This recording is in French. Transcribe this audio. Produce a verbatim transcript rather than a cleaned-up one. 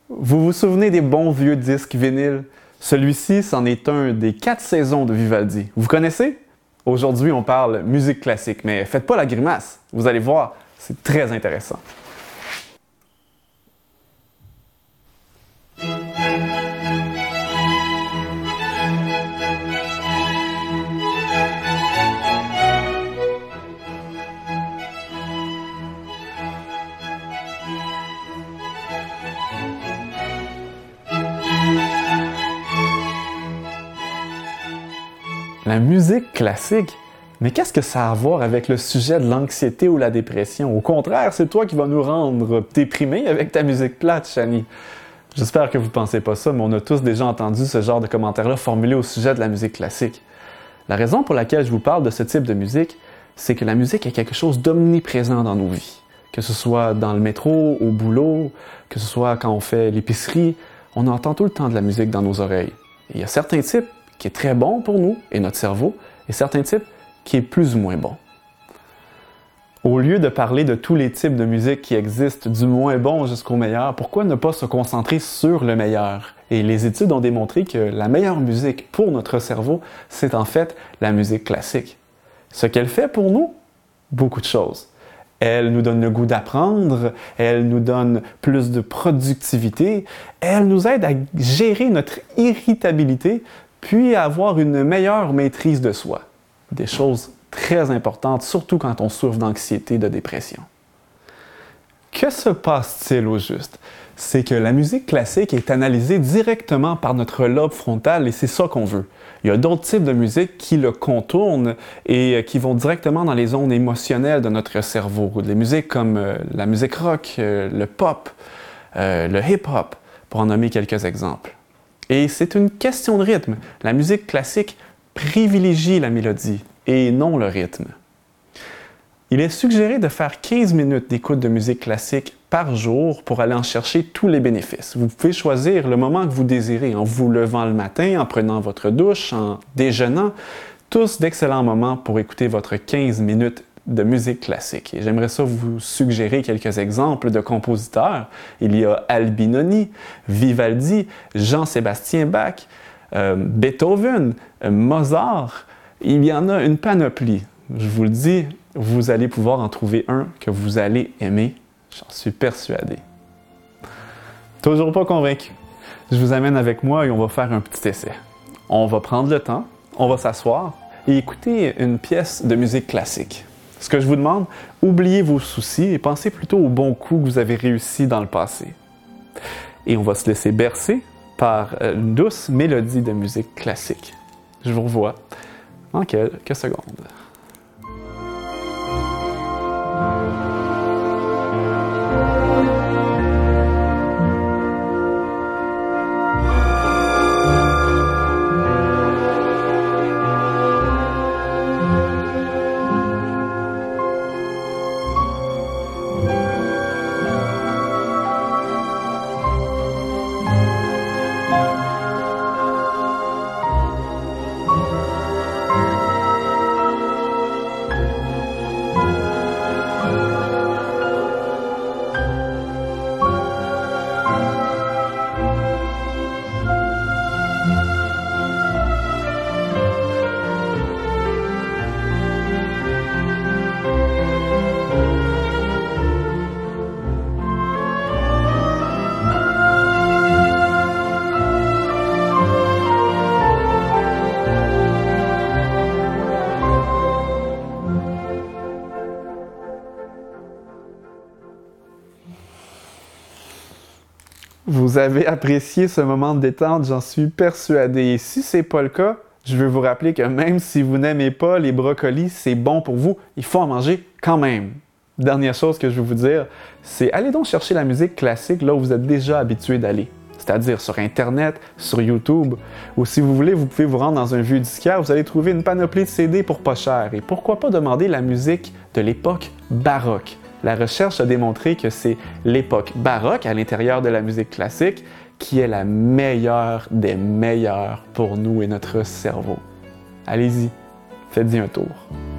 Vous vous souvenez des bons vieux disques vinyles? Celui-ci, c'en est un des quatre saisons de Vivaldi. Vous connaissez? Aujourd'hui, on parle musique classique, mais faites pas la grimace. Vous allez voir, c'est très intéressant. La musique classique? Mais qu'est-ce que ça a à voir avec le sujet de l'anxiété ou la dépression? Au contraire, c'est toi qui vas nous rendre déprimés avec ta musique plate, Shani. J'espère que vous pensez pas ça, mais on a tous déjà entendu ce genre de commentaires-là formulés au sujet de la musique classique. La raison pour laquelle je vous parle de ce type de musique, c'est que la musique est quelque chose d'omniprésent dans nos vies. Que ce soit dans le métro, au boulot, que ce soit quand on fait l'épicerie, on entend tout le temps de la musique dans nos oreilles. Et il y a certains types qui est très bon pour nous et notre cerveau, et certains types qui est plus ou moins bon. Au lieu de parler de tous les types de musique qui existent, du moins bon jusqu'au meilleur, pourquoi ne pas se concentrer sur le meilleur? Et les études ont démontré que la meilleure musique pour notre cerveau, c'est en fait la musique classique. Ce qu'elle fait pour nous, beaucoup de choses. Elle nous donne le goût d'apprendre, elle nous donne plus de productivité, elle nous aide à gérer notre irritabilité, puis à avoir une meilleure maîtrise de soi. Des choses très importantes, surtout quand on souffre d'anxiété et de dépression. Que se passe-t-il au juste? C'est que la musique classique est analysée directement par notre lobe frontal et c'est ça qu'on veut. Il y a d'autres types de musique qui le contournent et qui vont directement dans les zones émotionnelles de notre cerveau. Des musiques comme euh, la musique rock, euh, le pop, euh, le hip-hop, pour en nommer quelques exemples. Et c'est une question de rythme. La musique classique privilégie la mélodie et non le rythme. Il est suggéré de faire quinze minutes d'écoute de musique classique par jour pour aller en chercher tous les bénéfices. Vous pouvez choisir le moment que vous désirez, en vous levant le matin, en prenant votre douche, en déjeunant. Tous d'excellents moments pour écouter votre quinze minutes de musique classique. Et j'aimerais ça vous suggérer quelques exemples de compositeurs. Il y a Albinoni, Vivaldi, Jean-Sébastien Bach, euh, Beethoven, euh, Mozart. Il y en a une panoplie. Je vous le dis, vous allez pouvoir en trouver un que vous allez aimer. J'en suis persuadé. Toujours pas convaincu? Je vous amène avec moi et on va faire un petit essai. On va prendre le temps, on va s'asseoir et écouter une pièce de musique classique. Ce que je vous demande, oubliez vos soucis et pensez plutôt aux bons coups que vous avez réussi dans le passé. Et on va se laisser bercer par une douce mélodie de musique classique. Je vous revois en quelques secondes. Vous avez apprécié ce moment de détente, j'en suis persuadé. Et si ce n'est pas le cas, je veux vous rappeler que même si vous n'aimez pas les brocolis, c'est bon pour vous, il faut en manger quand même. Dernière chose que je veux vous dire, c'est allez donc chercher la musique classique là où vous êtes déjà habitué d'aller. C'est-à-dire sur Internet, sur YouTube, ou si vous voulez, vous pouvez vous rendre dans un vieux disquaire, vous allez trouver une panoplie de C D pour pas cher. Et pourquoi pas demander la musique de l'époque baroque? La recherche a démontré que c'est l'époque baroque à l'intérieur de la musique classique qui est la meilleure des meilleures pour nous et notre cerveau. Allez-y, faites-y un tour.